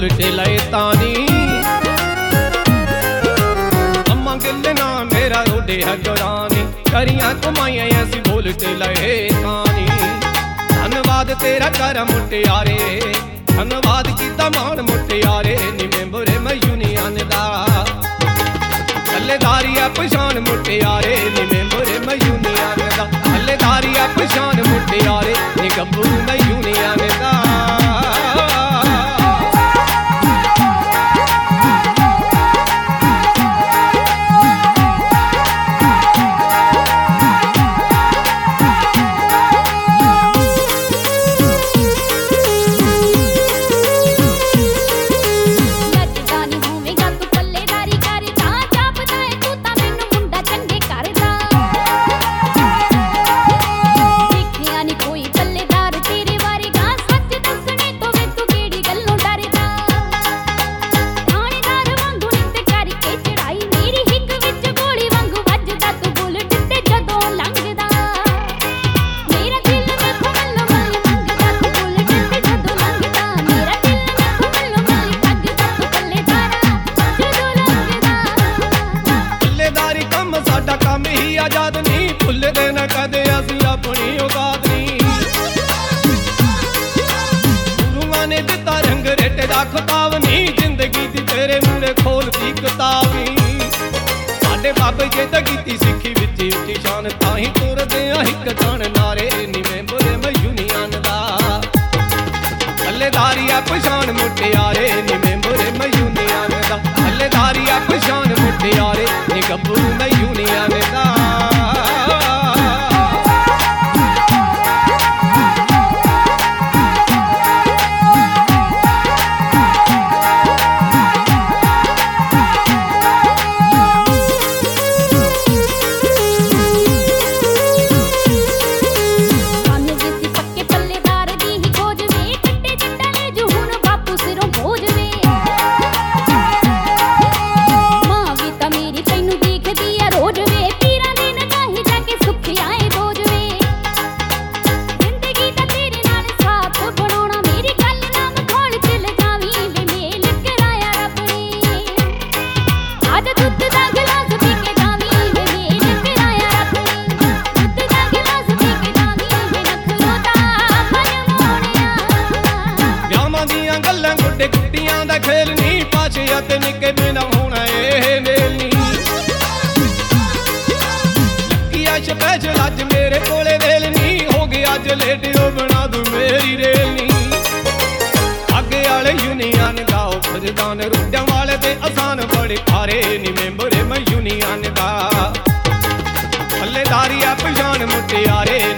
bullet ਲਏ ਤਾਨੀ अम्मा गिल ना मेरा रोडे है जोरानी करियां कमाइयां ऐसी बुलट लए तानी धन्नवाद तेरा कर मुटियारे धन्नवाद कीता मान मुटियारे नी मेंबरे मैं यूनियन दा हल्लेदारी है पछान मुटियारे नी मेंबरे मैं यूनियन दा हल्लेदारी है पछान मुटियारे नी गब्बू मैं यूनियन दा आजाद नहीं भुलदे न कदे असीं अपनी औकात नहीं गुरुआं ने दिता रंग रेटे दा खिताब नहीं जिंदगी दी तेरे मूहरे खोलती किताब नहीं साडे बाबे जी तां कीती सिक्खी विच उच्ची शान तां ही तुरदे आ हिक तान नारे नी मेंबरे मैं यूनियन दा हल्लेदारी आ पछान मुटियारे नी मेंबरे मैं यूनियन दा हल्लेदारी आ पछान मुटियारे नी गब्बू मैं यूनियन दा खेल नहीं पाछे ते निके बिना होना ए मेल नहीं लकिया स्पेशल अज मेरे कोले वेल नहीं हो गया अज लेट बना दूं मेरी रेल नहीं आगे वाले यूनियन दा फरदान रुड्यां वाले ते आसान बड़े खारे नी मेंबरे मैं यूनियन दा हल्लेदारी आ पछान मुटियारे